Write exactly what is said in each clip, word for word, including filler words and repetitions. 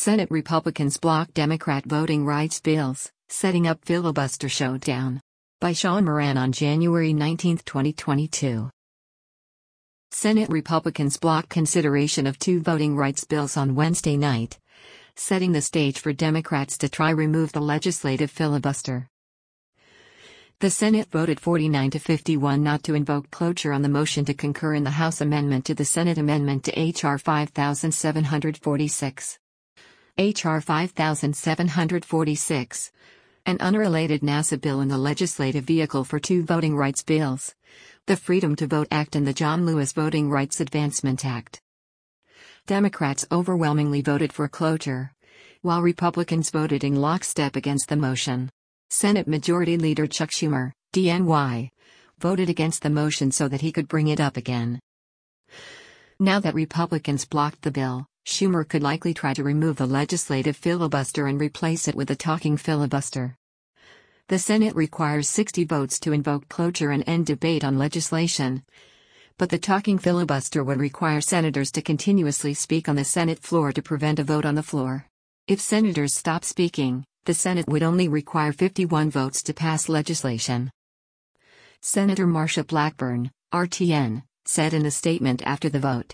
Senate Republicans block Democrat voting rights bills, setting up filibuster showdown. By Sean Moran on January nineteenth, twenty twenty-two. Senate Republicans blocked consideration of two voting rights bills on Wednesday night, setting the stage for Democrats to try remove the legislative filibuster. The Senate voted forty-nine to fifty-one not to invoke cloture on the motion to concur in the House amendment to the Senate amendment to H R five thousand seven hundred forty-six. H R five thousand seven hundred forty-six, an unrelated NASA bill in the legislative vehicle for two voting rights bills, the Freedom to Vote Act and the John Lewis Voting Rights Advancement Act. Democrats overwhelmingly voted for cloture, while Republicans voted in lockstep against the motion. Senate Majority Leader Chuck Schumer, D N Y, voted against the motion so that he could bring it up again. Now that Republicans blocked the bill, Schumer could likely try to remove the legislative filibuster and replace it with a talking filibuster. The Senate requires sixty votes to invoke cloture and end debate on legislation, but the talking filibuster would require senators to continuously speak on the Senate floor to prevent a vote on the floor. If senators stop speaking, the Senate would only require fifty-one votes to pass legislation. Senator Marsha Blackburn, R T N, said in a statement after the vote.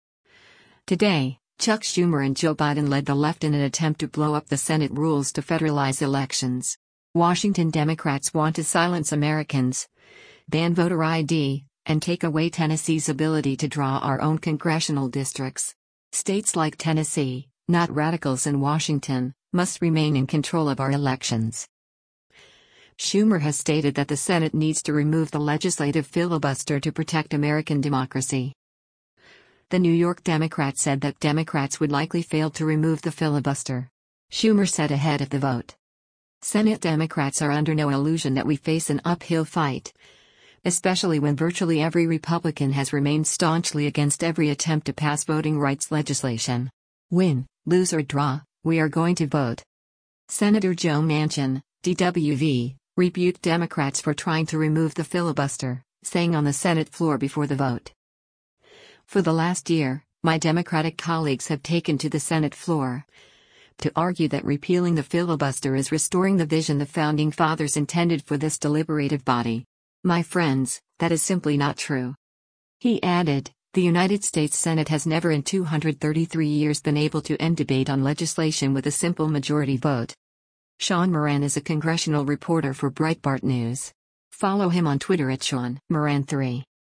Today, Chuck Schumer and Joe Biden led the left in an attempt to blow up the Senate rules to federalize elections. Washington Democrats want to silence Americans, ban voter I D, and take away Tennessee's ability to draw our own congressional districts. States like Tennessee, not radicals in Washington, must remain in control of our elections. Schumer has stated that the Senate needs to remove the legislative filibuster to protect American democracy. The New York Democrat said that Democrats would likely fail to remove the filibuster. Schumer said ahead of the vote. Senate Democrats are under no illusion that we face an uphill fight, especially when virtually every Republican has remained staunchly against every attempt to pass voting rights legislation. Win, lose or draw, we are going to vote. Senator Joe Manchin, D W V, rebuked Democrats for trying to remove the filibuster, saying on the Senate floor before the vote, "For the last year, my Democratic colleagues have taken to the Senate floor to argue that repealing the filibuster is restoring the vision the Founding Fathers intended for this deliberative body. My friends, that is simply not true." He added, "The United States Senate has never in two hundred thirty-three years been able to end debate on legislation with a simple majority vote." Sean Moran is a congressional reporter for Breitbart News. Follow him on Twitter at Sean Moran three.